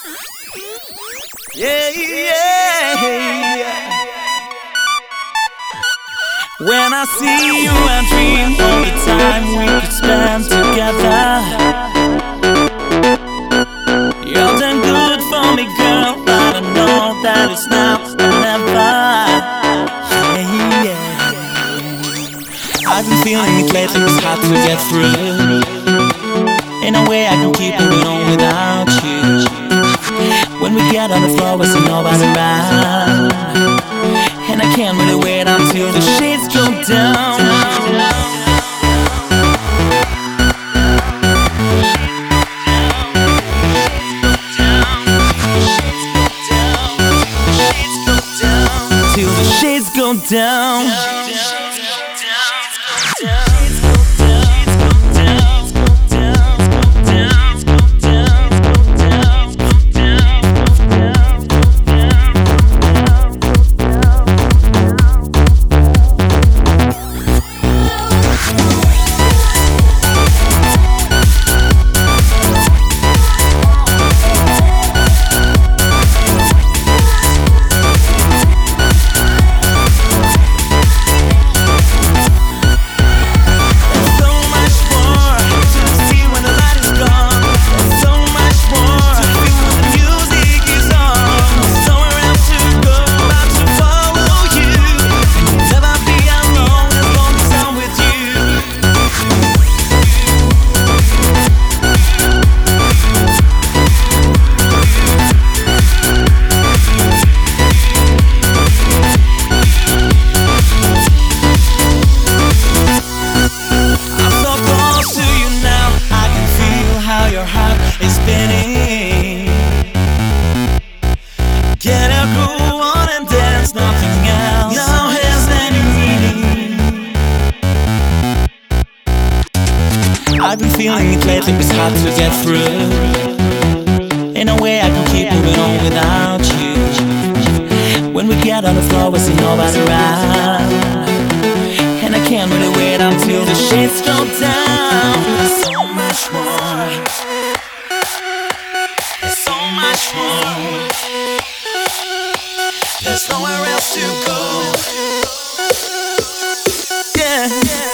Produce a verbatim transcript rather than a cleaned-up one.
Yeah, yeah, yeah. When I see you, I dream of the time we could spend together. You're done good for me, girl, but I know that it's now or never. Yeah, yeah. I've been feeling it lately, it's hard to get through. In a way I can keep moving on without you. When we get on the floor, we see nobody around, and I can't really wait until the shades go down. Till the shades go down. Get a groove on and dance, nothing else now has any meaning. I've been feeling it lately, it's hard to get through. In a way I can keep moving on without you. When we get on the floor, we see nobody around, and I can't really wait until the shades go down. There's so much more. There's so much more. There's nowhere else to go. Yeah.